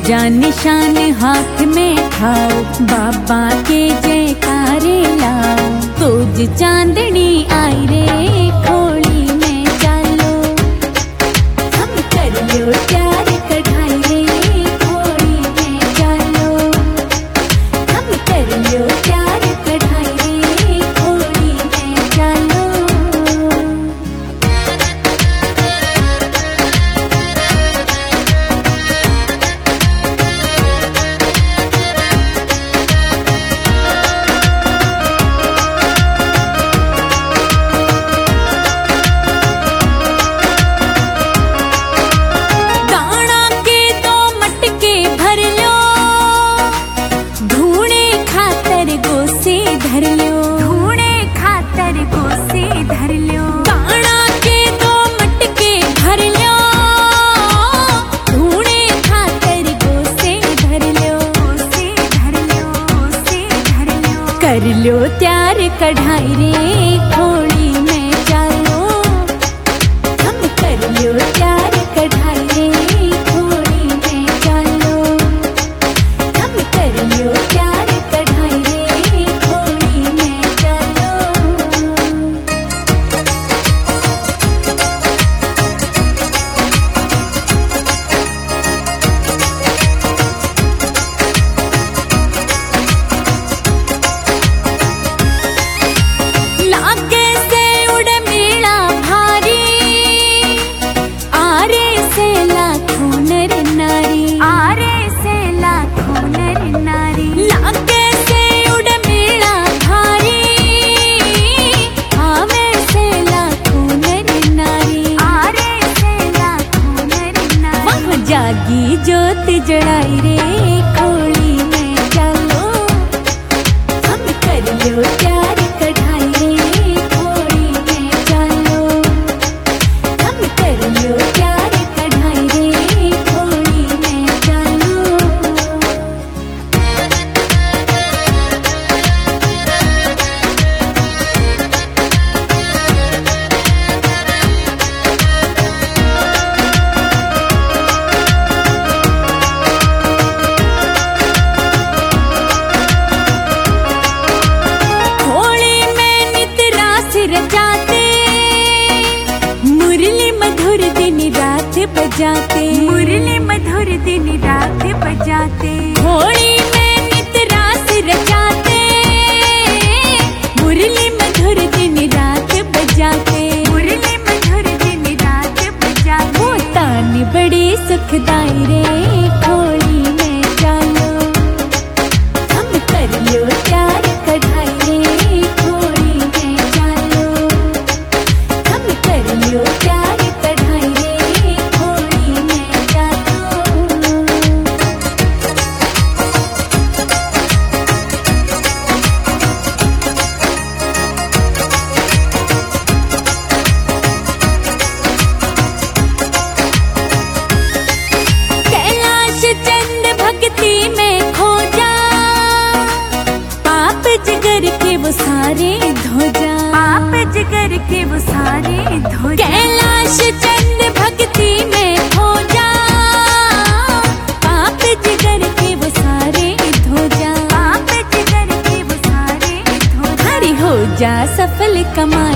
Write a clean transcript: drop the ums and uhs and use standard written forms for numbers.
पूजा निशान हाथ में खाओ, बाबा के जयकारे लाओ। तुझ चांदनी आई रे खोली में चालो, हम कर लो प्यार कढ़ाई रे खोली में चालो, हम कर लो प्यार कढ़ाई रे खोली में चालो। कर लो त्यार कढ़ाई रे खोली में चालो, हम कर लो त्यार कढ़ाई रे खोली में चालो, हम कर लो त्यार कढ़ाई रे खोली में चालो। जागी ज्योत जड़ाई रे खोली में चालो, हम कर लो प्यार कढ़ाई रे खोली में चालो, हम कर लो प्यार कढ़ाई रे खोली में चालो। बजाते मुरली मधुर दिन रात बजाते, होली में नित रास रचाते, मुरली मधुर दिन रात बजाते, मुरली मधुर दिन रात बजाते। वो तान बड़ी सुखदाई रे खोली में चालो, हम कर लो प्यार कढ़ाई रे खोली में चालो, हम कर लो प्यार कढ़ाई रे। सारे धो जा पाप जिगर के वो सारे धो जा, कैलाश चंद भक्ति में खो जा, पाप जिगर के वो सारे धो जा, पाप जिगर के वो सारे धो जा। हरि हो जा सफल कमाई